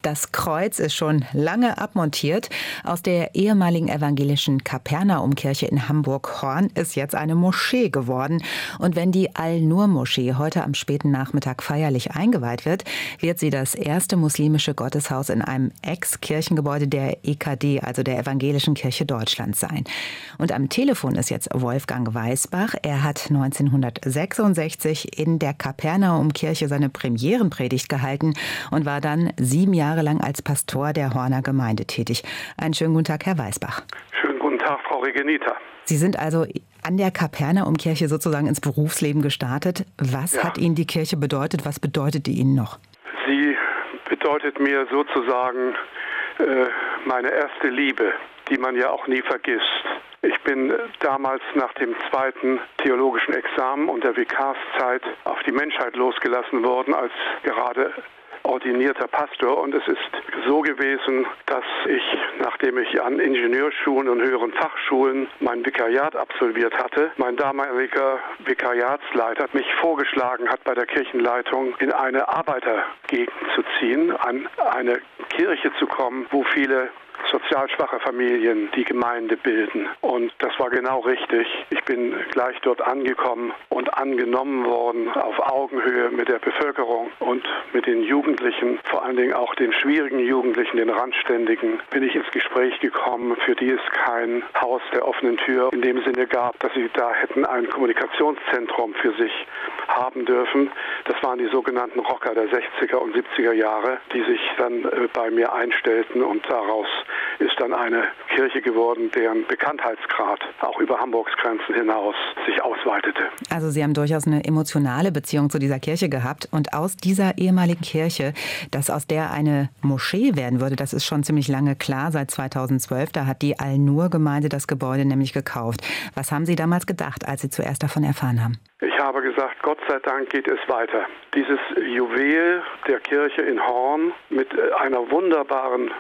Das Kreuz ist schon lange abmontiert. Aus der ehemaligen evangelischen Kapernaumkirche in Hamburg-Horn ist jetzt eine Moschee geworden. Und wenn die Al-Nur-Moschee heute am späten Nachmittag feierlich eingeweiht wird, wird sie das erste muslimische Gotteshaus in einem Ex-Kirchengebäude der EKD, also der Evangelischen Kirche Deutschlands, sein. Und am Telefon ist jetzt Wolfgang Weisbach. Er hat 1966 in der Kapernaumkirche seine Premierenpredigt gehalten und war dann 7 Jahre lang als Pastor der Horner Gemeinde tätig. Einen schönen guten Tag, Herr Weisbach. Schönen guten Tag, Frau Regenita. Sie sind also an der Kapernaumkirche sozusagen ins Berufsleben gestartet. Was hat Ihnen die Kirche bedeutet? Was bedeutet die Ihnen noch? Sie bedeutet mir sozusagen meine erste Liebe, die man ja auch nie vergisst. Ich bin damals nach dem zweiten theologischen Examen und der Vikarszeit auf die Menschheit losgelassen worden als gerade ordinierter Pastor, und es ist so gewesen, dass ich, nachdem ich an Ingenieurschulen und höheren Fachschulen mein Vikariat absolviert hatte, mein damaliger Vikariatsleiter mich vorgeschlagen hat, bei der Kirchenleitung in eine Arbeitergegend zu ziehen, an eine Kirche zu kommen, wo viele sozial schwache Familien die Gemeinde bilden. Und das war genau richtig. Ich bin gleich dort angekommen und angenommen worden auf Augenhöhe mit der Bevölkerung und mit den Jugendlichen, vor allen Dingen auch den schwierigen Jugendlichen, den Randständigen, bin ich ins Gespräch gekommen, für die es kein Haus der offenen Tür in dem Sinne gab, dass sie da hätten ein Kommunikationszentrum für sich haben dürfen. Das waren die sogenannten Rocker der 60er und 70er Jahre, die sich dann bei mir einstellten, und daraus ist dann eine Kirche geworden, deren Bekanntheitsgrad auch über Hamburgs Grenzen hinaus sich ausweitete. Also Sie haben durchaus eine emotionale Beziehung zu dieser Kirche gehabt, und aus dieser ehemaligen Kirche, dass aus der eine Moschee werden würde, das ist schon ziemlich lange klar, seit 2012. Da hat die Al-Nur-Gemeinde das Gebäude nämlich gekauft. Was haben Sie damals gedacht, als Sie zuerst davon erfahren haben? Ich habe gesagt, Gott sei Dank geht es weiter. Dieses Juwel der Kirche in Horn mit einer wunderbaren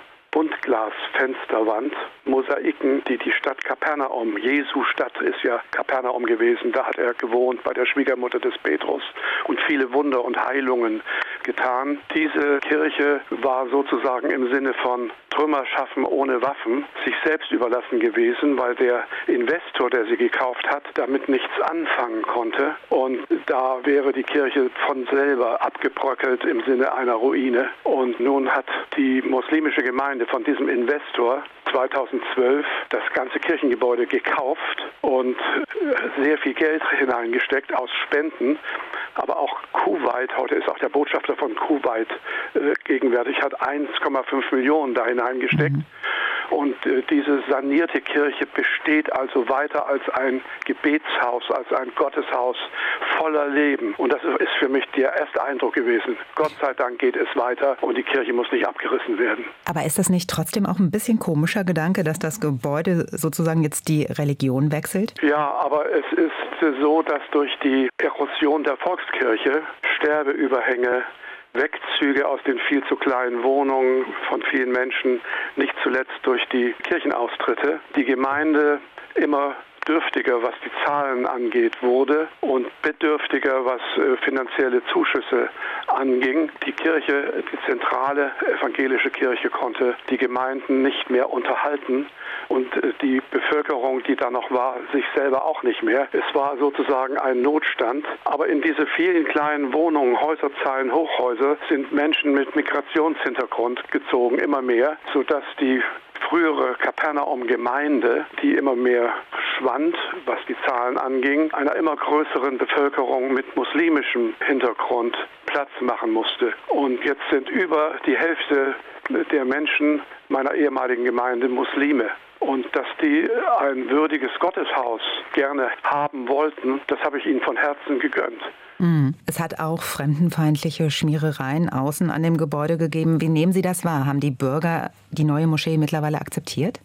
Buntglasfensterwand, Mosaiken, die die Stadt Kapernaum, Jesu Stadt ist ja Kapernaum gewesen, da hat er gewohnt bei der Schwiegermutter des Petrus und viele Wunder und Heilungen getan. Diese Kirche war sozusagen im Sinne von Trümmer schaffen ohne Waffen sich selbst überlassen gewesen, weil der Investor, der sie gekauft hat, damit nichts anfangen konnte, und da wäre die Kirche von selber abgebröckelt im Sinne einer Ruine. Und nun hat die muslimische Gemeinde von diesem Investor 2012 das ganze Kirchengebäude gekauft und sehr viel Geld hineingesteckt aus Spenden. Aber auch Kuwait, heute ist auch der Botschafter von Kuwait gegenwärtig, hat 1,5 Millionen da hineingesteckt. Und diese sanierte Kirche besteht also weiter als ein Gebetshaus, als ein Gotteshaus voller Leben. Und das ist für mich der erste Eindruck gewesen. Gott sei Dank geht es weiter und die Kirche muss nicht abgerissen werden. Aber ist das nicht trotzdem auch ein bisschen komischer Gedanke, dass das Gebäude sozusagen jetzt die Religion wechselt? Ja, aber es ist so, dass durch die Erosion der Volkskirche Sterbeüberhänge, Wegzüge aus den viel zu kleinen Wohnungen von vielen Menschen, nicht zuletzt durch die Kirchenaustritte, die Gemeinde immer dürftiger, was die Zahlen angeht, wurde und bedürftiger, was finanzielle Zuschüsse anging. Die Kirche, die zentrale evangelische Kirche, konnte die Gemeinden nicht mehr unterhalten und die Bevölkerung, die da noch war, sich selber auch nicht mehr. Es war sozusagen ein Notstand. Aber in diese vielen kleinen Wohnungen, Häuserzeilen, Hochhäuser, sind Menschen mit Migrationshintergrund gezogen, immer mehr, sodass die frühere Kapernaum-Gemeinde, die immer mehr schwand, was die Zahlen anging, einer immer größeren Bevölkerung mit muslimischem Hintergrund Platz machen musste. Und jetzt sind über die Hälfte der Menschen meiner ehemaligen Gemeinde Muslime. Und dass die ein würdiges Gotteshaus gerne haben wollten, das habe ich ihnen von Herzen gegönnt. Es hat auch fremdenfeindliche Schmierereien außen an dem Gebäude gegeben. Wie nehmen Sie das wahr? Haben die Bürger die neue Moschee mittlerweile akzeptiert?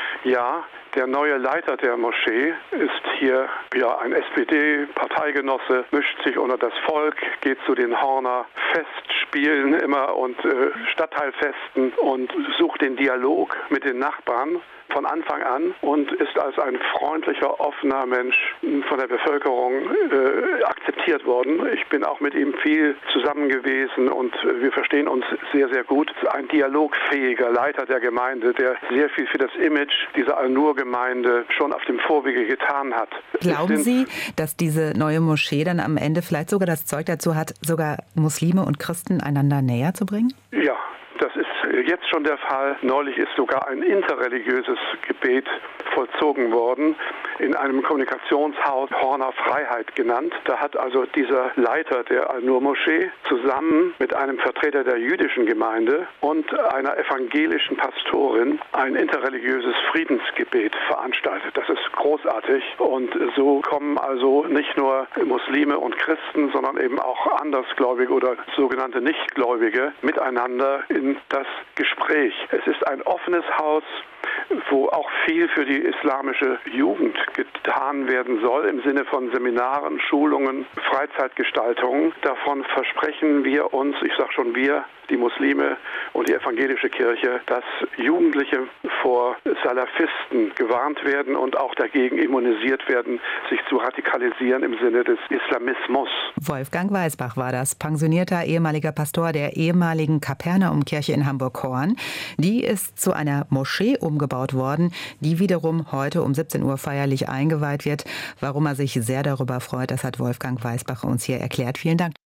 Ja, der neue Leiter der Moschee ist hier ein SPD-Parteigenosse, mischt sich unter das Volk, geht zu den Horner Festspielen Spielen immer und Stadtteilfesten und sucht den Dialog mit den Nachbarn von Anfang an und ist als ein freundlicher, offener Mensch von der Bevölkerung akzeptiert worden. Ich bin auch mit ihm viel zusammen gewesen und wir verstehen uns sehr, sehr gut. Ein dialogfähiger Leiter der Gemeinde, der sehr viel für das Image dieser Al-Nur-Gemeinde schon auf dem Vorwege getan hat. Glauben Sie, dass diese neue Moschee dann am Ende vielleicht sogar das Zeug dazu hat, sogar Muslime und Christen einander näher zu bringen? Ja. Das ist jetzt schon der Fall. Neulich ist sogar ein interreligiöses Gebet vollzogen worden in einem Kommunikationshaus, Horner Freiheit genannt. Da hat also dieser Leiter der Al-Nur-Moschee zusammen mit einem Vertreter der jüdischen Gemeinde und einer evangelischen Pastorin ein interreligiöses Friedensgebet veranstaltet. Das ist großartig und so kommen also nicht nur Muslime und Christen, sondern eben auch Andersgläubige oder sogenannte Nichtgläubige miteinander in das Gespräch. Es ist ein offenes Haus, wo auch viel für die islamische Jugend getan werden soll, im Sinne von Seminaren, Schulungen, Freizeitgestaltungen. Davon versprechen wir uns, ich sage schon wir, die Muslime und die evangelische Kirche, dass Jugendliche vor Salafisten gewarnt werden und auch dagegen immunisiert werden, sich zu radikalisieren im Sinne des Islamismus. Wolfgang Weisbach war das, pensionierter ehemaliger Pastor der ehemaligen Kapernaumkirche in Hamburg-Horn. Die ist zu einer Moschee umgebaut worden, die wiederum heute um 17 Uhr feierlich eingeweiht wird. Warum er sich sehr darüber freut, das hat Wolfgang Weisbach uns hier erklärt. Vielen Dank.